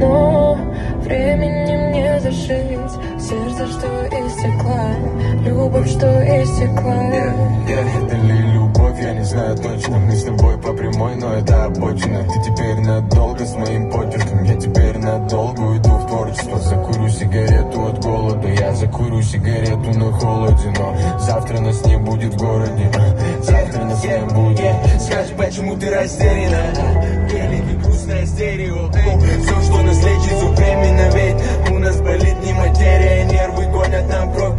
Но времени мне зашить сердце, что истекла, любовь, что истекла. Это ли любовь, я не знаю точно. Мы с тобой по прямой, но это обочина. Ты теперь надолго с моим почерком, я теперь надолго уйду в творчество. Закурю сигарету от голода, я закурю сигарету на холоде. Но завтра нас не будет в городе, завтра нас не будет. Скажи, почему ты растеряна? Великий грустное стерео. Все, что нас лечит, временно, ведь у нас болит не материя. Нервы гонят нам кровь.